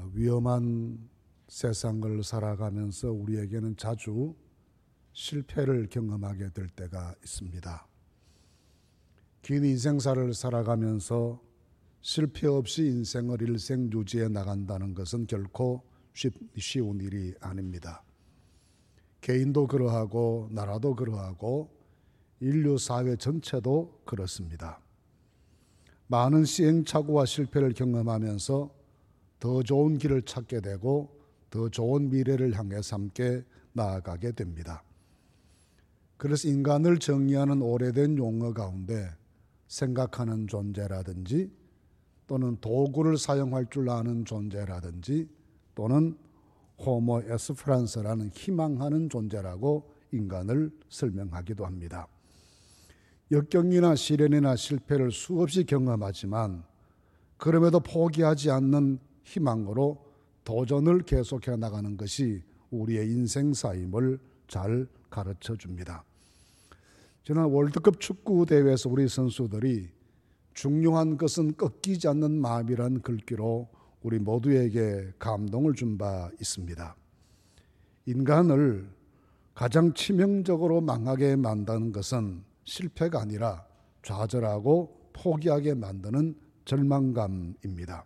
위험한 세상을 살아가면서 우리에게는 자주 실패를 경험하게 될 때가 있습니다. 긴 인생사를 살아가면서 실패 없이 인생을 일생 유지해 나간다는 것은 결코 쉬운 일이 아닙니다. 개인도 그러하고 나라도 그러하고 인류 사회 전체도 그렇습니다. 많은 시행착오와 실패를 경험하면서 더 좋은 길을 찾게 되고 더 좋은 미래를 향해서 함께 나아가게 됩니다. 그래서 인간을 정의하는 오래된 용어 가운데 생각하는 존재라든지 또는 도구를 사용할 줄 아는 존재라든지 또는 호모 에스프란스라는 희망하는 존재라고 인간을 설명하기도 합니다. 역경이나 시련이나 실패를 수없이 경험하지만 그럼에도 포기하지 않는 희망으로 도전을 계속해 나가는 것이 우리의 인생사임을 잘 가르쳐 줍니다. 지난 월드컵 축구 대회에서 우리 선수들이 중요한 것은 꺾이지 않는 마음이란 글귀로 우리 모두에게 감동을 준 바 있습니다. 인간을 가장 치명적으로 망하게 만드는 것은 실패가 아니라 좌절하고 포기하게 만드는 절망감입니다.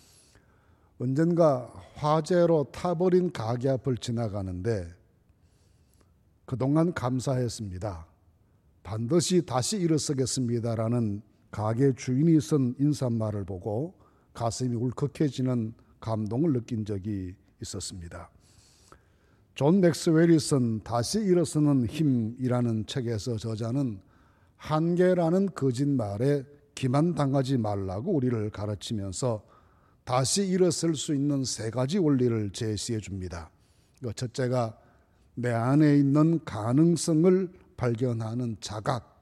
언젠가 화재로 타버린 가게 앞을 지나가는데 그동안 감사했습니다. 반드시 다시 일어서겠습니다라는 가게 주인이 쓴 인사말을 보고 가슴이 울컥해지는 감동을 느낀 적이 있었습니다. 존 맥스웰이 쓴 다시 일어서는 힘이라는 책에서 저자는 한계라는 거짓말에 기만당하지 말라고 우리를 가르치면서 다시 일어설 수 있는 세 가지 원리를 제시해 줍니다. 첫째가 내 안에 있는 가능성을 발견하는 자각,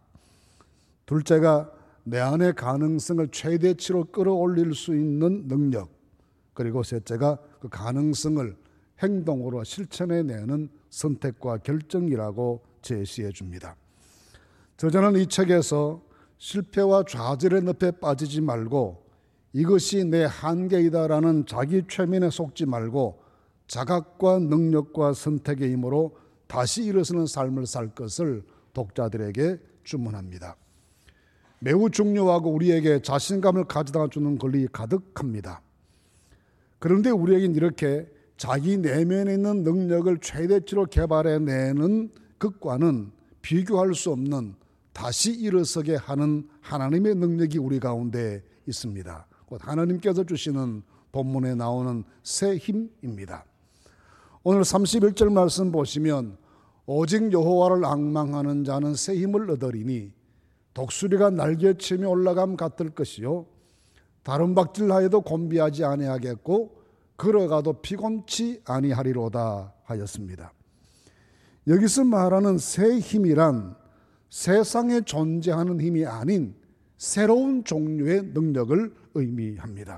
둘째가 내 안의 가능성을 최대치로 끌어올릴 수 있는 능력, 그리고 셋째가 그 가능성을 행동으로 실천해내는 선택과 결정이라고 제시해 줍니다. 저자는 이 책에서 실패와 좌절의 늪에 빠지지 말고 이것이 내 한계이다라는 자기 최면에 속지 말고 자각과 능력과 선택의 힘으로 다시 일어서는 삶을 살 것을 독자들에게 주문합니다. 매우 중요하고 우리에게 자신감을 가져다 주는 글이 가득합니다. 그런데 우리에겐 이렇게 자기 내면에 있는 능력을 최대치로 개발해내는 것과는 비교할 수 없는 다시 일어서게 하는 하나님의 능력이 우리 가운데 있습니다. 곧 하나님께서 주시는 본문에 나오는 새 힘입니다. 오늘 31절 말씀 보시면 오직 여호와를 앙망하는 자는 새 힘을 얻으리니 독수리가 날개치며 올라감 같을 것이요 다른 박질하여도 곤비하지 아니하겠고 걸어가도 피곤치 아니하리로다 하였습니다. 여기서 말하는 새 힘이란 세상에 존재하는 힘이 아닌 새로운 종류의 능력을 의미합니다.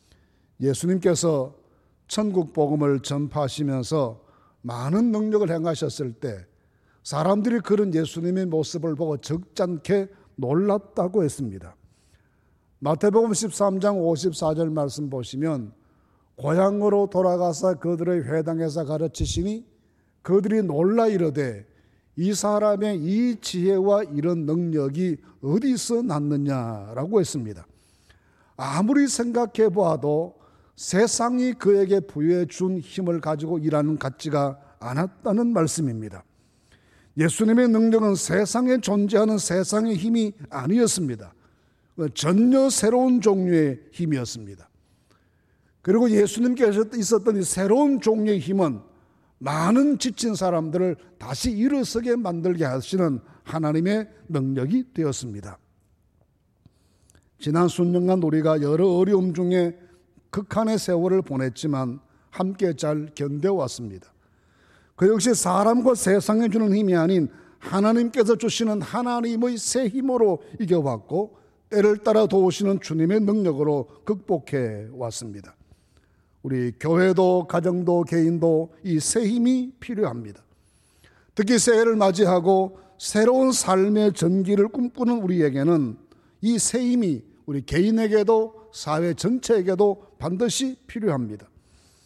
예수님께서 천국 복음을 전파하시면서 많은 능력을 행하셨을 때 사람들이 그런 예수님의 모습을 보고 적잖게 놀랐다고 했습니다. 마태복음 13장 54절 말씀 보시면 고향으로 돌아가서 그들의 회당에서 가르치시니 그들이 놀라 이르되 이 사람의 이 지혜와 이런 능력이 어디서 났느냐라고 했습니다. 아무리 생각해 보아도 세상이 그에게 부여해 준 힘을 가지고 일하는 같지가 않았다는 말씀입니다. 예수님의 능력은 세상에 존재하는 세상의 힘이 아니었습니다. 전혀 새로운 종류의 힘이었습니다. 그리고 예수님께서 있었던 이 새로운 종류의 힘은 많은 지친 사람들을 다시 일어서게 만들게 하시는 하나님의 능력이 되었습니다. 지난 수년간 우리가 여러 어려움 중에 극한의 세월을 보냈지만 함께 잘 견뎌왔습니다. 그 역시 사람과 세상에 주는 힘이 아닌 하나님께서 주시는 하나님의 새 힘으로 이겨왔고 때를 따라 도우시는 주님의 능력으로 극복해 왔습니다. 우리 교회도 가정도 개인도 이 새 힘이 필요합니다. 특히 새해를 맞이하고 새로운 삶의 전기를 꿈꾸는 우리에게는 이 새 힘이 우리 개인에게도 사회 전체에게도 반드시 필요합니다.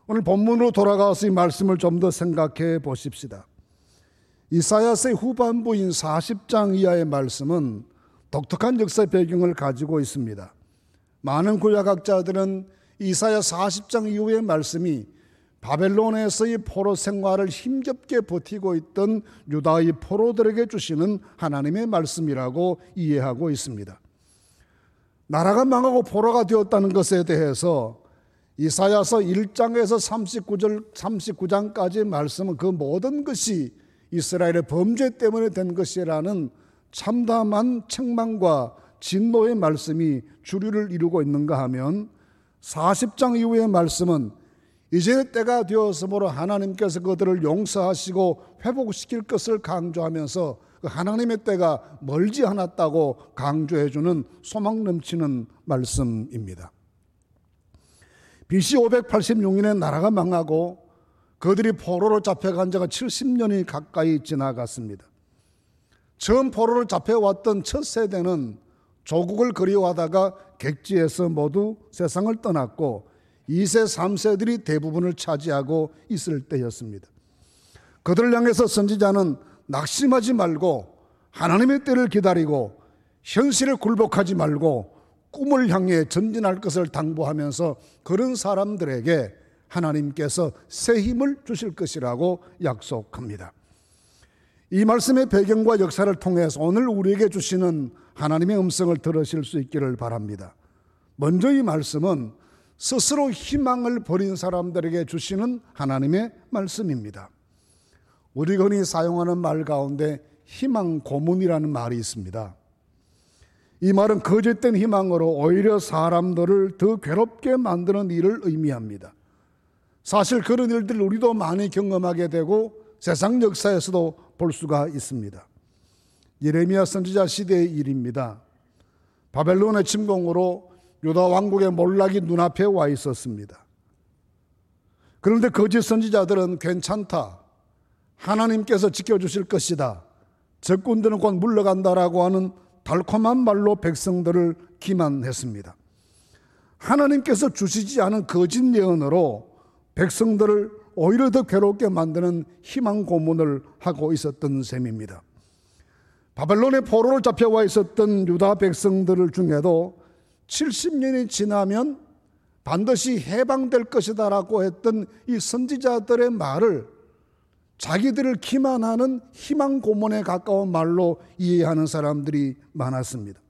오늘 본문으로 돌아가서 이 말씀을 좀 더 생각해 보십시다. 이사야서의 후반부인 40장 이하의 말씀은 독특한 역사 배경을 가지고 있습니다. 많은 구약학자들은 이사야 40장 이후의 말씀이 바벨론에서의 포로 생활을 힘겹게 버티고 있던 유다의 포로들에게 주시는 하나님의 말씀이라고 이해하고 있습니다. 나라가 망하고 포로가 되었다는 것에 대해서 이사야서 1장에서 39장까지의 말씀은 그 모든 것이 이스라엘의 범죄 때문에 된 것이라는 참담한 책망과 진노의 말씀이 주류를 이루고 있는가 하면 40장 이후의 말씀은 이제 때가 되었으므로 하나님께서 그들을 용서하시고 회복시킬 것을 강조하면서 그 하나님의 때가 멀지 않았다고 강조해주는 소망 넘치는 말씀입니다. BC 586년에 나라가 망하고 그들이 포로로 잡혀간 지가 70년이 가까이 지나갔습니다. 처음 포로로 잡혀왔던 첫 세대는 조국을 그리워하다가 객지에서 모두 세상을 떠났고 2세, 3세들이 대부분을 차지하고 있을 때였습니다. 그들을 향해서 선지자는 낙심하지 말고 하나님의 때를 기다리고 현실에 굴복하지 말고 꿈을 향해 전진할 것을 당부하면서 그런 사람들에게 하나님께서 새 힘을 주실 것이라고 약속합니다. 이 말씀의 배경과 역사를 통해서 오늘 우리에게 주시는 하나님의 음성을 들으실 수 있기를 바랍니다. 먼저 이 말씀은 스스로 희망을 버린 사람들에게 주시는 하나님의 말씀입니다. 우리가 흔히 사용하는 말 가운데 희망 고문이라는 말이 있습니다. 이 말은 거짓된 희망으로 오히려 사람들을 더 괴롭게 만드는 일을 의미합니다. 사실 그런 일들을 우리도 많이 경험하게 되고 세상 역사에서도 볼 수가 있습니다. 예레미야 선지자 시대의 일입니다. 바벨론의 침공으로 유다 왕국의 몰락이 눈앞에 와 있었습니다. 그런데 거짓 선지자들은 괜찮다, 하나님께서 지켜주실 것이다, 적군들은 곧 물러간다라고 하는 달콤한 말로 백성들을 기만했습니다. 하나님께서 주시지 않은 거짓 예언으로 백성들을 오히려 더 괴롭게 만드는 희망 고문을 하고 있었던 셈입니다. 바벨론의 포로로 잡혀와 있었던 유다 백성들 중에도 70년이 지나면 반드시 해방될 것이다라고 했던 이 선지자들의 말을 자기들을 기만하는 희망 고문에 가까운 말로 이해하는 사람들이 많았습니다.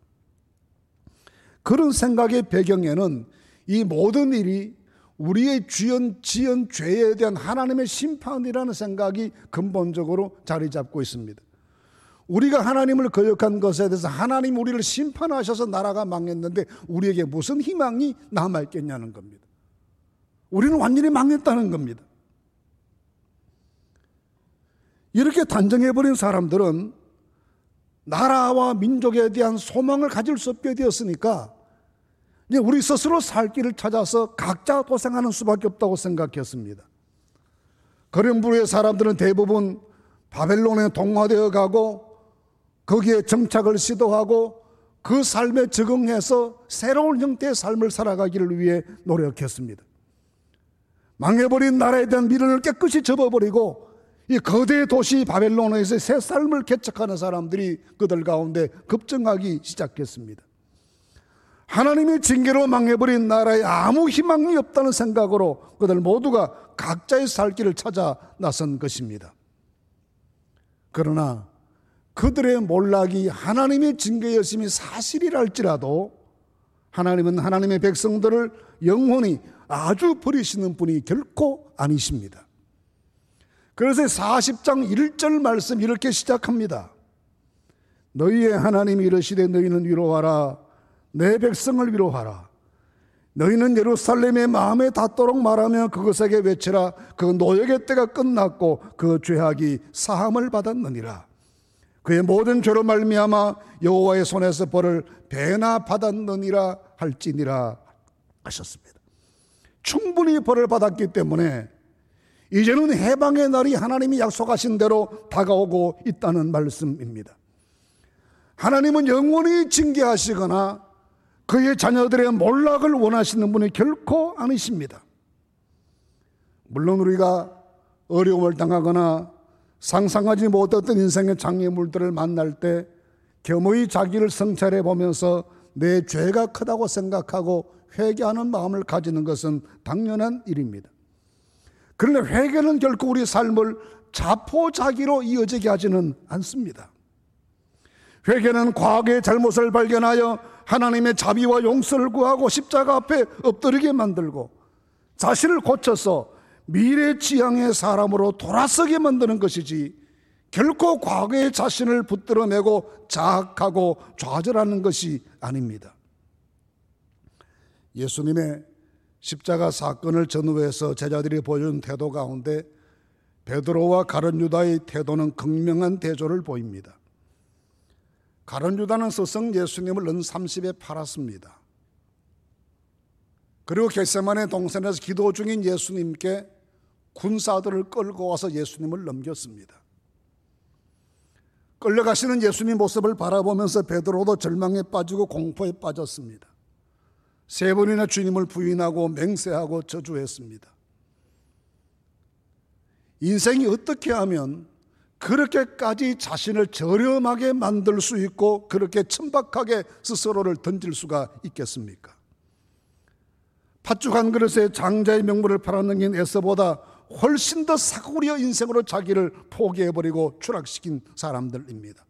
그런 생각의 배경에는 이 모든 일이 우리의 지은 죄에 대한 하나님의 심판이라는 생각이 근본적으로 자리 잡고 있습니다. 우리가 하나님을 거역한 것에 대해서 하나님 우리를 심판하셔서 나라가 망했는데 우리에게 무슨 희망이 남아있겠냐는 겁니다. 우리는 완전히 망했다는 겁니다. 이렇게 단정해버린 사람들은 나라와 민족에 대한 소망을 가질 수 없게 되었으니까 이제 우리 스스로 살 길을 찾아서 각자 도생하는 수밖에 없다고 생각했습니다. 그런 부류의 사람들은 대부분 바벨론에 동화되어 가고 거기에 정착을 시도하고 그 삶에 적응해서 새로운 형태의 삶을 살아가기를 위해 노력했습니다. 망해버린 나라에 대한 미련을 깨끗이 접어버리고 이 거대 도시 바벨론에서 새 삶을 개척하는 사람들이 그들 가운데 급증하기 시작했습니다. 하나님의 징계로 망해버린 나라에 아무 희망이 없다는 생각으로 그들 모두가 각자의 살 길을 찾아 나선 것입니다. 그러나 그들의 몰락이 하나님의 징계였음이 사실이랄지라도 하나님은 하나님의 백성들을 영원히 아주 버리시는 분이 결코 아니십니다. 그래서 40장 1절 말씀 이렇게 시작합니다. 너희의 하나님이 이르시되 너희는 위로하라, 내 백성을 위로하라. 너희는 예루살렘의 마음에 닿도록 말하며 그것에게 외치라. 그 노역의 때가 끝났고 그 죄악이 사함을 받았느니라. 그의 모든 죄로 말미암아 여호와의 손에서 벌을 배나 받았느니라 할지니라 하셨습니다. 충분히 벌을 받았기 때문에 이제는 해방의 날이 하나님이 약속하신 대로 다가오고 있다는 말씀입니다. 하나님은 영원히 징계하시거나 그의 자녀들의 몰락을 원하시는 분이 결코 아니십니다. 물론 우리가 어려움을 당하거나 상상하지 못했던 인생의 장애물들을 만날 때 겸허히 자기를 성찰해 보면서 내 죄가 크다고 생각하고 회개하는 마음을 가지는 것은 당연한 일입니다. 그러나 회개는 결코 우리 삶을 자포자기로 이어지게 하지는 않습니다. 회개는 과거의 잘못을 발견하여 하나님의 자비와 용서를 구하고 십자가 앞에 엎드리게 만들고 자신을 고쳐서 미래 지향의 사람으로 돌아서게 만드는 것이지 결코 과거의 자신을 붙들어매고 자학하고 좌절하는 것이 아닙니다. 예수님의 십자가 사건을 전후해서 제자들이 보여준 태도 가운데 베드로와 가룟 유다의 태도는 극명한 대조를 보입니다. 가룟 유다는 스승 예수님을 은 30에 팔았습니다. 그리고 겟세마네 동산에서 기도 중인 예수님께 군사들을 끌고 와서 예수님을 넘겼습니다. 끌려가시는 예수님 모습을 바라보면서 베드로도 절망에 빠지고 공포에 빠졌습니다. 3번이나 주님을 부인하고 맹세하고 저주했습니다. 인생이 어떻게 하면 그렇게까지 자신을 저렴하게 만들 수 있고 그렇게 천박하게 스스로를 던질 수가 있겠습니까? 팥죽 한 그릇에 장자의 명분을 팔아넘긴 에서보다 훨씬 더 사고리어 인생으로 자기를 포기해버리고 추락시킨 사람들입니다.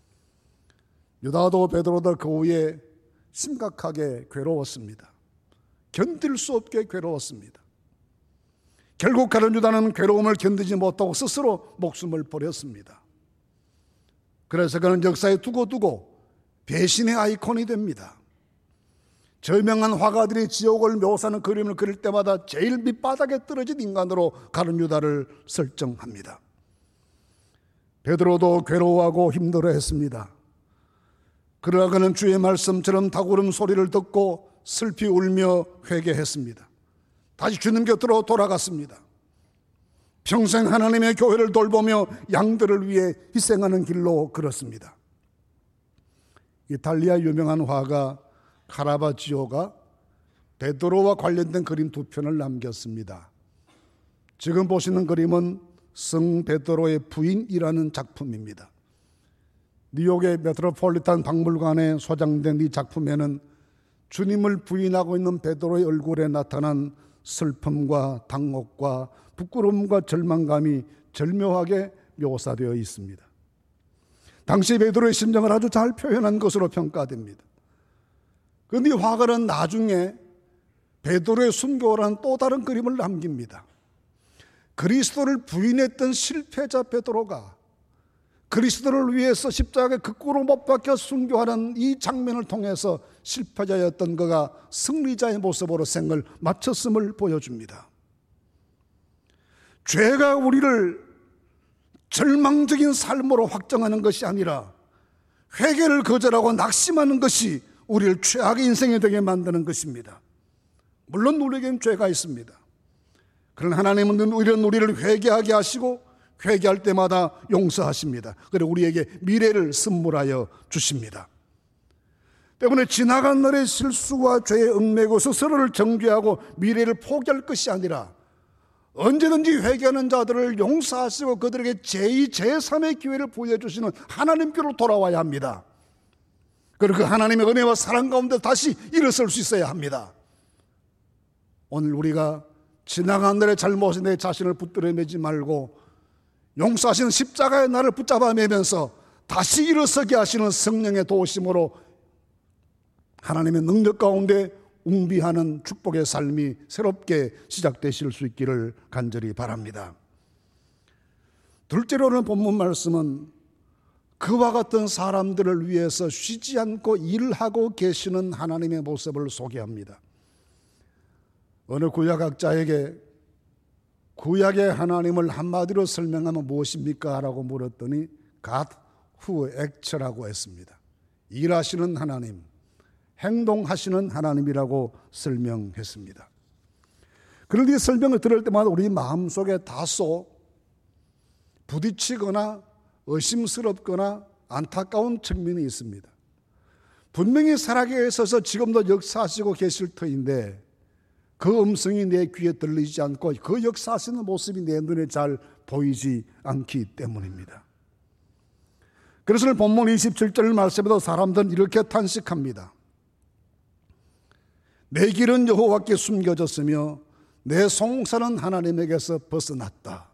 유다도 베드로도 그 후에 심각하게 괴로웠습니다. 견딜 수 없게 괴로웠습니다. 결국 가룟 유다는 괴로움을 견디지 못하고 스스로 목숨을 버렸습니다. 그래서 그는 역사에 두고두고 배신의 아이콘이 됩니다. 저명한 화가들이 지옥을 묘사하는 그림을 그릴 때마다 제일 밑바닥에 떨어진 인간으로 가룟 유다를 설정합니다. 베드로도 괴로워하고 힘들어했습니다. 그러나 그는 주의 말씀처럼 닭울음 소리를 듣고 슬피 울며 회개했습니다. 다시 주님 곁으로 돌아갔습니다. 평생 하나님의 교회를 돌보며 양들을 위해 희생하는 길로 걸었습니다. 이탈리아 유명한 화가 카라바지오가 베드로와 관련된 그림 2편을 남겼습니다. 지금 보시는 그림은 성 베드로의 부인이라는 작품입니다. 뉴욕의 메트로폴리탄 박물관에 소장된 이 작품에는 주님을 부인하고 있는 베드로의 얼굴에 나타난 슬픔과 당혹과 부끄러움과 절망감이 절묘하게 묘사되어 있습니다. 당시 베드로의 심정을 아주 잘 표현한 것으로 평가됩니다. 그런데 이 화가는 나중에 베드로의 순교라는 또 다른 그림을 남깁니다. 그리스도를 부인했던 실패자 베드로가 그리스도를 위해서 십자가에 거꾸로 못 박혀 순교하는 이 장면을 통해서 실패자였던 그가 승리자의 모습으로 생을 마쳤음을 보여줍니다. 죄가 우리를 절망적인 삶으로 확정하는 것이 아니라 회개를 거절하고 낙심하는 것이 우리를 최악의 인생이 되게 만드는 것입니다. 물론 우리에게는 죄가 있습니다. 그러나 하나님은 이런 우리를 회개하게 하시고 회개할 때마다 용서하십니다. 그리고 우리에게 미래를 선물하여 주십니다. 때문에 지나간 날의 실수와 죄에 얽매고 스스로를 정죄하고 미래를 포기할 것이 아니라 언제든지 회개하는 자들을 용서하시고 그들에게 제2, 제3의 기회를 보여주시는 하나님께로 돌아와야 합니다. 그리고 그 하나님의 은혜와 사랑 가운데 다시 일어설 수 있어야 합니다. 오늘 우리가 지나간 날의 잘못에 내 자신을 붙들어매지 말고 용서하시는 십자가의 나를 붙잡아 매면서 다시 일어서게 하시는 성령의 도우심으로 하나님의 능력 가운데 웅비하는 축복의 삶이 새롭게 시작되실 수 있기를 간절히 바랍니다. 둘째로는 본문 말씀은 그와 같은 사람들을 위해서 쉬지 않고 일하고 계시는 하나님의 모습을 소개합니다. 어느 구약학자에게 구약의 하나님을 한마디로 설명하면 무엇입니까? 라고 물었더니 God who act라고 했습니다. 일하시는 하나님, 행동하시는 하나님이라고 설명했습니다. 그런데 이 설명을 들을 때마다 우리 마음속에 다소 부딪히거나 의심스럽거나 안타까운 측면이 있습니다. 분명히 살아계셔서 지금도 역사하시고 계실 터인데 그 음성이 내 귀에 들리지 않고 그 역사하시는 모습이 내 눈에 잘 보이지 않기 때문입니다. 그래서 본문 27절 말씀에도 사람들은 이렇게 탄식합니다. 내 길은 여호와께 숨겨졌으며 내 송사는 하나님에게서 벗어났다.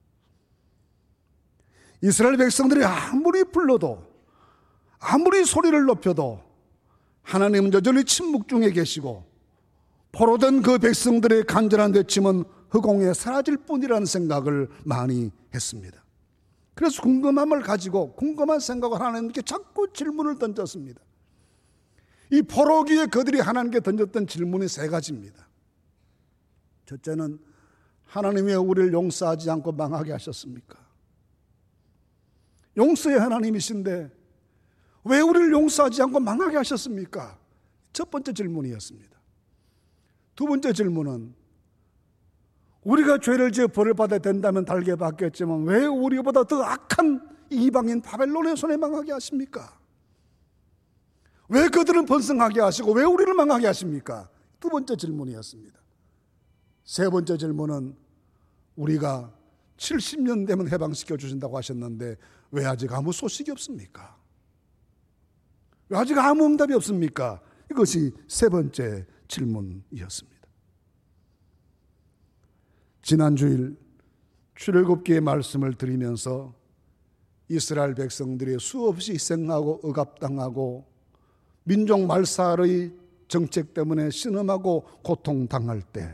이스라엘 백성들이 아무리 불러도 아무리 소리를 높여도 하나님은 여전히 침묵 중에 계시고 포로된 그 백성들의 간절한 외침은 허공에 사라질 뿐이라는 생각을 많이 했습니다. 그래서 궁금함을 가지고 궁금한 생각을 하나님께 자꾸 질문을 던졌습니다. 이 포로기에 그들이 하나님께 던졌던 질문이 세 가지입니다. 첫째는 하나님이 왜 우리를 용서하지 않고 망하게 하셨습니까? 용서의 하나님이신데 왜 우리를 용서하지 않고 망하게 하셨습니까? 첫 번째 질문이었습니다. 두 번째 질문은 우리가 죄를 지어 벌을 받아야 된다면 달게 받겠지만 왜 우리보다 더 악한 이방인 바벨론의 손에 망하게 하십니까? 왜 그들은 번성하게 하시고 왜 우리를 망하게 하십니까? 두 번째 질문이었습니다. 세 번째 질문은 우리가 70년 되면 해방시켜 주신다고 하셨는데 왜 아직 아무 소식이 없습니까? 왜 아직 아무 응답이 없습니까? 이것이 세 번째 질문이었습니다. 지난 주일 출애굽기의 말씀을 드리면서 이스라엘 백성들이 수없이 희생하고 억압당하고 민족 말살의 정책 때문에 신음하고 고통당할 때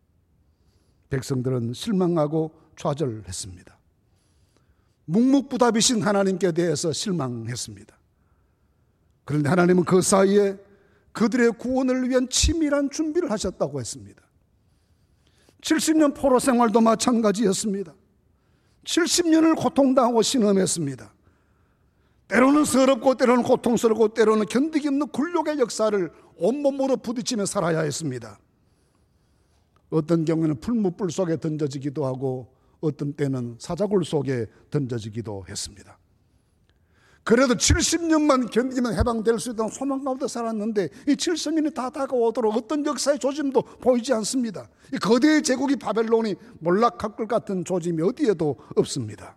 백성들은 실망하고 좌절했습니다. 묵묵부답이신 하나님께 대해서 실망했습니다. 그런데 하나님은 그 사이에 그들의 구원을 위한 치밀한 준비를 하셨다고 했습니다. 70년 포로 생활도 마찬가지였습니다. 70년을 고통당하고 신음했습니다. 때로는 서럽고 때로는 고통스럽고 때로는 견디기 없는 굴욕의 역사를 온몸으로 부딪히며 살아야 했습니다. 어떤 경우에는 풀무불 속에 던져지기도 하고 어떤 때는 사자굴 속에 던져지기도 했습니다. 그래도 70년만 견디면 해방될 수 있다는 소망 가운데 살았는데 이 70년이 다 다가오도록 어떤 역사의 조짐도 보이지 않습니다. 이 거대의 제국이 바벨론이 몰락할 것 같은 조짐이 어디에도 없습니다.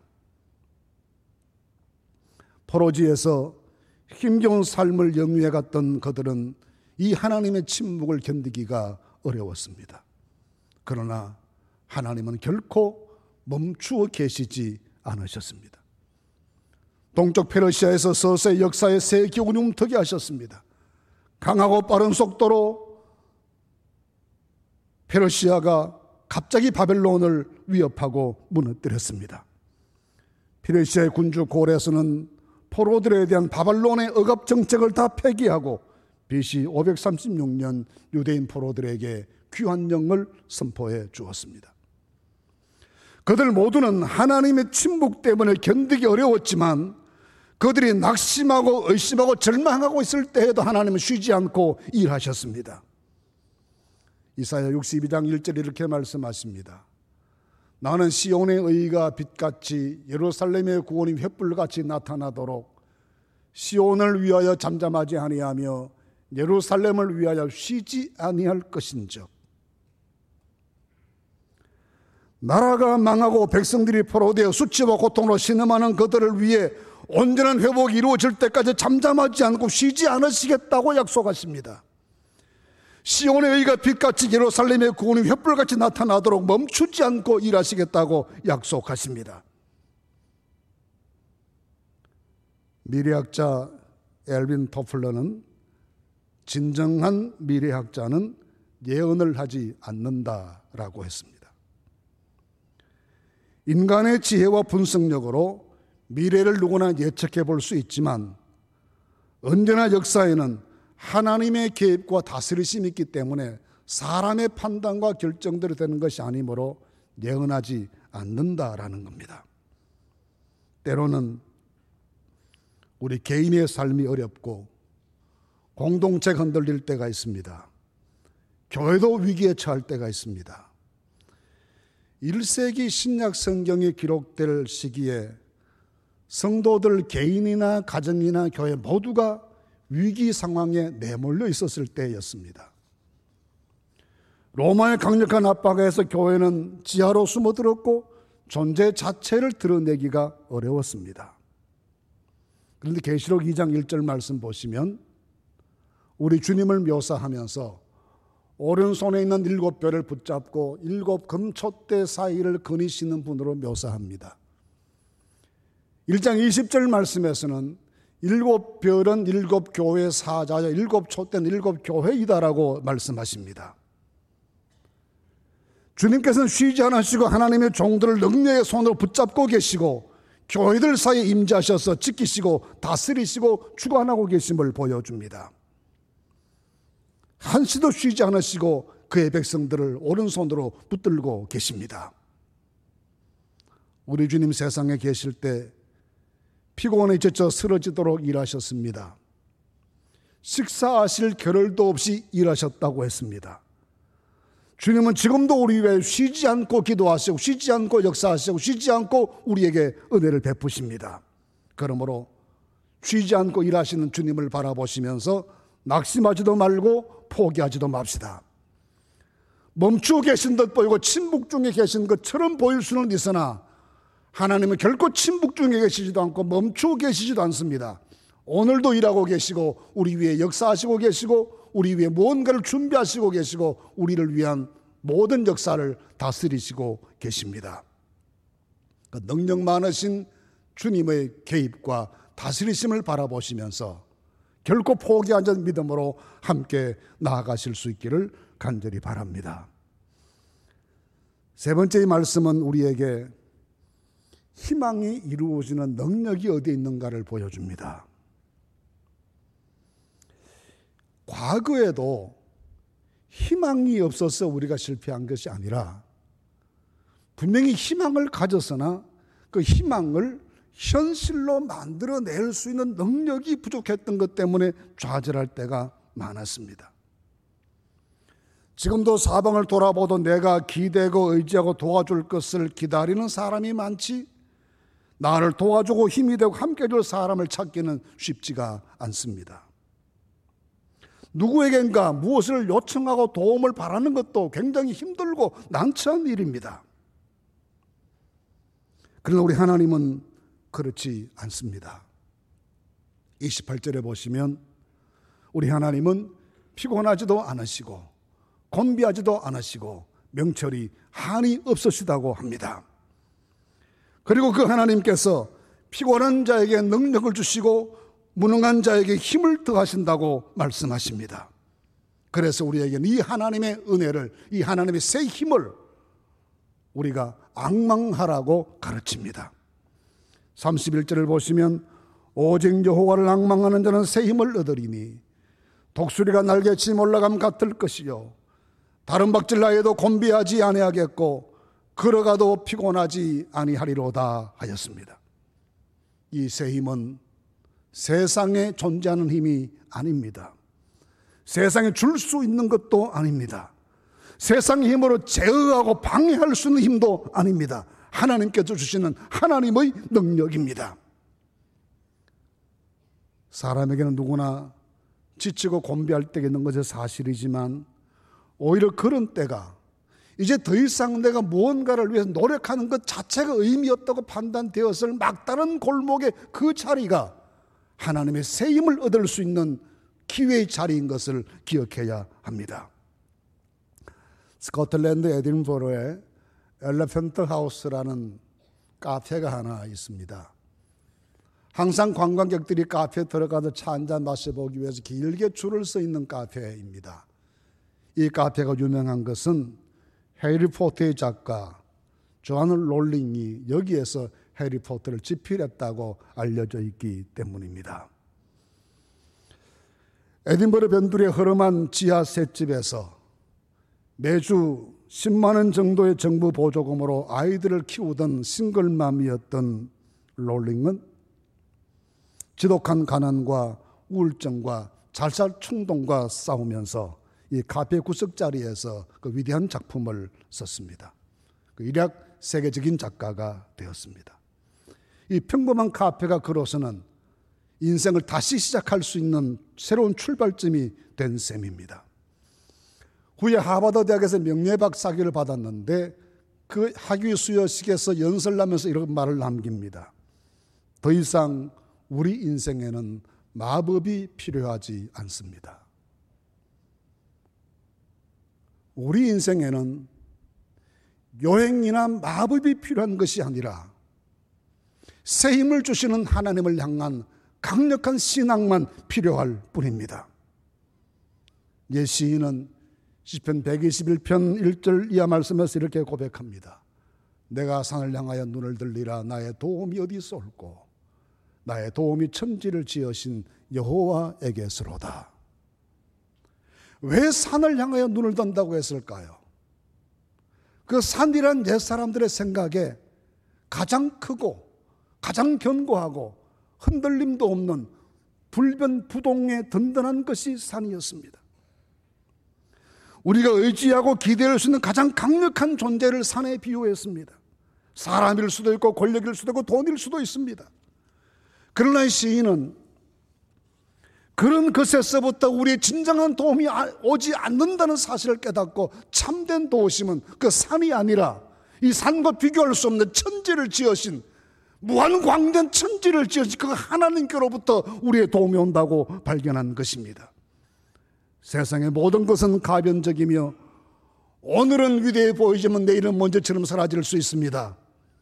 포로지에서 힘겨운 삶을 영위해 갔던 그들은 이 하나님의 침묵을 견디기가 어려웠습니다. 그러나 하나님은 결코 멈추어 계시지 않으셨습니다. 동쪽 페르시아에서 서서히 역사의 새 기운이 움트게 하셨습니다. 강하고 빠른 속도로 페르시아가 갑자기 바벨론을 위협하고 무너뜨렸습니다. 페르시아의 군주 고레스는 포로들에 대한 바벨론의 억압 정책을 다 폐기하고 BC 536년 유대인 포로들에게 귀환령을 선포해 주었습니다. 그들 모두는 하나님의 침묵 때문에 견디기 어려웠지만 그들이 낙심하고 의심하고 절망하고 있을 때에도 하나님은 쉬지 않고 일하셨습니다. 이사야 62장 1절에 이렇게 말씀하십니다. 나는 시온의 의가 빛같이 예루살렘의 구원이 횃불같이 나타나도록 시온을 위하여 잠잠하지 아니하며 예루살렘을 위하여 쉬지 아니할 것인즉 나라가 망하고 백성들이 포로되어 수치와 고통으로 신음하는 그들을 위해 온전한 회복이 이루어질 때까지 잠잠하지 않고 쉬지 않으시겠다고 약속하십니다. 시온의 의가 빛같이 예루살렘의 구원이 횃불같이 나타나도록 멈추지 않고 일하시겠다고 약속하십니다. 미래학자 엘빈 토플러는 진정한 미래학자는 예언을 하지 않는다라고 했습니다. 인간의 지혜와 분석력으로 미래를 누구나 예측해 볼 수 있지만 언제나 역사에는 하나님의 개입과 다스리심이 있기 때문에 사람의 판단과 결정대로 되는 것이 아니므로 예언하지 않는다라는 겁니다. 때로는 우리 개인의 삶이 어렵고 공동체가 흔들릴 때가 있습니다. 교회도 위기에 처할 때가 있습니다. 1세기 신약 성경이 기록될 시기에 성도들 개인이나 가정이나 교회 모두가 위기 상황에 내몰려 있었을 때였습니다. 로마의 강력한 압박에서 교회는 지하로 숨어들었고 존재 자체를 드러내기가 어려웠습니다. 그런데 계시록 2장 1절 말씀 보시면 우리 주님을 묘사하면서 오른손에 있는 7별을 붙잡고 7 금촛대 사이를 거니시는 분으로 묘사합니다. 1장 20절 말씀에서는 7별은 7 교회 사자여 7 촛대는 7 교회이다라고 말씀하십니다. 주님께서는 쉬지 않으시고 하나님의 종들을 능력의 손으로 붙잡고 계시고 교회들 사이에 임재하셔서 지키시고 다스리시고 주관하고 계심을 보여줍니다. 한시도 쉬지 않으시고 그의 백성들을 오른손으로 붙들고 계십니다. 우리 주님 세상에 계실 때 피곤에 지쳐 쓰러지도록 일하셨습니다. 식사하실 겨를도 없이 일하셨다고 했습니다. 주님은 지금도 우리 위해 쉬지 않고 기도하시고 쉬지 않고 역사하시고 쉬지 않고 우리에게 은혜를 베푸십니다. 그러므로 쉬지 않고 일하시는 주님을 바라보시면서 낙심하지도 말고 포기하지도 맙시다. 멈추고 계신 듯 보이고 침묵 중에 계신 것처럼 보일 수는 있으나 하나님은 결코 침묵 중에 계시지도 않고 멈추고 계시지도 않습니다. 오늘도 일하고 계시고 우리 위해 역사하시고 계시고 우리 위해 무언가를 준비하시고 계시고 우리를 위한 모든 역사를 다스리시고 계십니다. 그 능력 많으신 주님의 개입과 다스리심을 바라보시면서 결코 포기하지 않는 믿음으로 함께 나아가실 수 있기를 간절히 바랍니다. 세 번째 말씀은 우리에게 희망이 이루어지는 능력이 어디에 있는가를 보여줍니다. 과거에도 희망이 없어서 우리가 실패한 것이 아니라 분명히 희망을 가졌으나 그 희망을 현실로 만들어낼 수 있는 능력이 부족했던 것 때문에 좌절할 때가 많았습니다. 지금도 사방을 돌아보도 내가 기대고 의지하고 도와줄 것을 기다리는 사람이 많지 나를 도와주고 힘이 되고 함께 해줄 사람을 찾기는 쉽지가 않습니다. 누구에겐가 무엇을 요청하고 도움을 바라는 것도 굉장히 힘들고 난처한 일입니다. 그러나 우리 하나님은 그렇지 않습니다. 28절에 보시면 우리 하나님은 피곤하지도 않으시고 곤비하지도 않으시고 명철이 한이 없으시다고 합니다. 그리고 그 하나님께서 피곤한 자에게 능력을 주시고 무능한 자에게 힘을 더하신다고 말씀하십니다. 그래서 우리에게는 이 하나님의 은혜를, 이 하나님의 새 힘을 우리가 앙망하라고 가르칩니다. 31절을 보시면 오직 여호와를 앙망하는 자는 새 힘을 얻으리니 독수리가 날개치며 올라감 같을 것이요 다른 박질나에도 곤비하지 아니하겠고 걸어가도 피곤하지 아니하리로다 하였습니다. 이 새 힘은 세상에 존재하는 힘이 아닙니다. 세상에 줄 수 있는 것도 아닙니다. 세상의 힘으로 제어하고 방해할 수 있는 힘도 아닙니다. 하나님께서 주시는 하나님의 능력입니다. 사람에게는 누구나 지치고 곤비할 때가 있는 것은 사실이지만 오히려 그런 때가 이제 더 이상 내가 무언가를 위해서 노력하는 것 자체가 의미 없다고 판단되었을 막다른 골목의 그 자리가 하나님의 새 힘을 얻을 수 있는 기회의 자리인 것을 기억해야 합니다. 스코틀랜드 에딘버러에 엘레펀트 하우스라는 카페가 하나 있습니다. 항상 관광객들이 카페에 들어가서 차 한잔 마셔보기 위해서 길게 줄을 서 있는 카페입니다. 이 카페가 유명한 것은 해리포터의 작가 조안 롤링이 여기에서 해리포터를 집필했다고 알려져 있기 때문입니다. 에딘버러 변두리의 허름한 지하 셋집에서 매주 10만 원 정도의 정부 보조금으로 아이들을 키우던 싱글맘이었던 롤링은 지독한 가난과 우울증과 자살 충동과 싸우면서 이 카페 구석자리에서 그 위대한 작품을 썼습니다. 그 일약 세계적인 작가가 되었습니다. 이 평범한 카페가 그로서는 인생을 다시 시작할 수 있는 새로운 출발점이 된 셈입니다. 후에 하버드 대학에서 명예박사학위를 받았는데 그 학위 수여식에서 연설하면서 이런 말을 남깁니다. 더 이상 우리 인생에는 마법이 필요하지 않습니다. 우리 인생에는 요행이나 마법이 필요한 것이 아니라 새 힘을 주시는 하나님을 향한 강력한 신앙만 필요할 뿐입니다. 예, 시인은 시편 121편 1절 이하 말씀에서 이렇게 고백합니다. 내가 산을 향하여 눈을 들리라. 나의 도움이 어디서 올고 나의 도움이 천지를 지으신 여호와에게서로다. 왜 산을 향하여 눈을 든다고 했을까요? 그 산이란 옛 사람들의 생각에 가장 크고 가장 견고하고 흔들림도 없는 불변부동의 든든한 것이 산이었습니다. 우리가 의지하고 기대할 수 있는 가장 강력한 존재를 산에 비유했습니다. 사람일 수도 있고 권력일 수도 있고 돈일 수도 있습니다. 그러나 이 시인은 그런 것에서부터 우리의 진정한 도움이 오지 않는다는 사실을 깨닫고 참된 도우심은 그 산이 아니라 이 산과 비교할 수 없는 천지를 지으신, 무한광대한 천지를 지으신 그 하나님께로부터 우리의 도움이 온다고 발견한 것입니다. 세상의 모든 것은 가변적이며 오늘은 위대해 보이지만 내일은 먼지처럼 사라질 수 있습니다.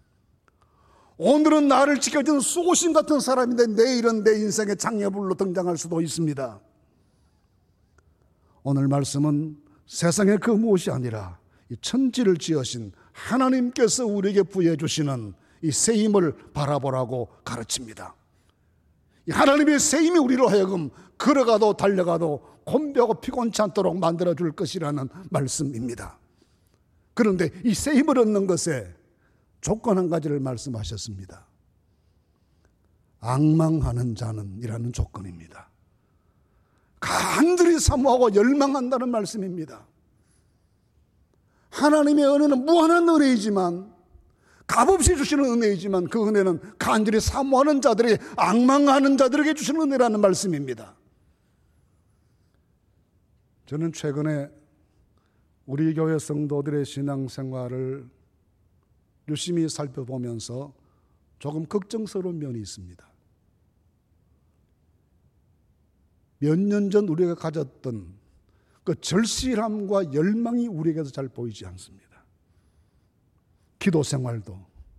오늘은 나를 지켜주는 수호신 같은 사람인데 내일은 내 인생의 장애물로 등장할 수도 있습니다. 오늘 말씀은 세상의 그 무엇이 아니라 이 천지를 지으신 하나님께서 우리에게 부여해 주시는 이 새 힘을 바라보라고 가르칩니다. 이 하나님의 새 힘이 우리로 하여금 걸어가도 달려가도 곤배하고 피곤치 않도록 만들어줄 것이라는 말씀입니다. 그런데 이 새 힘을 얻는 것에 조건 한 가지를 말씀하셨습니다. 앙망하는 자는 이라는 조건입니다. 간절히 사모하고 열망한다는 말씀입니다. 하나님의 은혜는 무한한 은혜이지만, 값없이 주시는 은혜이지만 그 은혜는 간절히 사모하는 자들에게, 앙망하는 자들에게 주시는 은혜라는 말씀입니다. 저는 최근에 우리 교회 성도들의 신앙생활을 유심히 살펴보면서 조금 걱정스러운 면이 있습니다. 몇 년 전 우리가 가졌던 그 절실함과 열망이 우리에게서 잘 보이지 않습니다. 기도 생활도,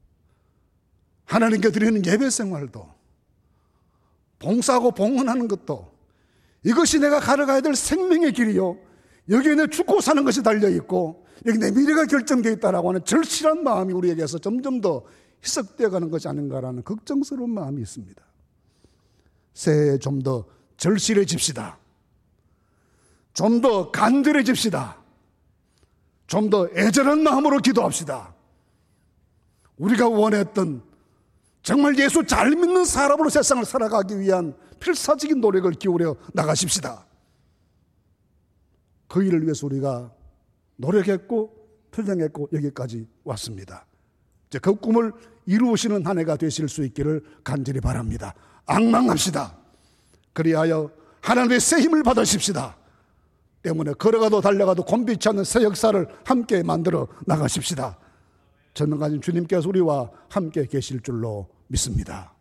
하나님께 드리는 예배 생활도, 봉사하고 봉헌하는 것도, 이것이 내가 걸어가야 될 생명의 길이요, 여기에 내 죽고 사는 것이 달려있고 여기 내 미래가 결정되어 있다라고 하는 절실한 마음이 우리에게서 점점 더 희석되어 가는 것이 아닌가라는 걱정스러운 마음이 있습니다. 새해에 좀 더 절실해집시다. 좀 더 간절해집시다. 좀 더 애절한 마음으로 기도합시다. 우리가 원했던 정말 예수 잘 믿는 사람으로 세상을 살아가기 위한 필사적인 노력을 기울여 나가십시다. 그 일을 위해서 우리가 노력했고 투쟁했고 여기까지 왔습니다. 이제 그 꿈을 이루시는 한 해가 되실 수 있기를 간절히 바랍니다. 앙망합시다. 그리하여 하나님의 새 힘을 받으십시다. 때문에 걸어가도 달려가도 곤비치 않는 새 역사를 함께 만들어 나가십시다. 전능하신 주님께서 우리와 함께 계실 줄로 믿습니다.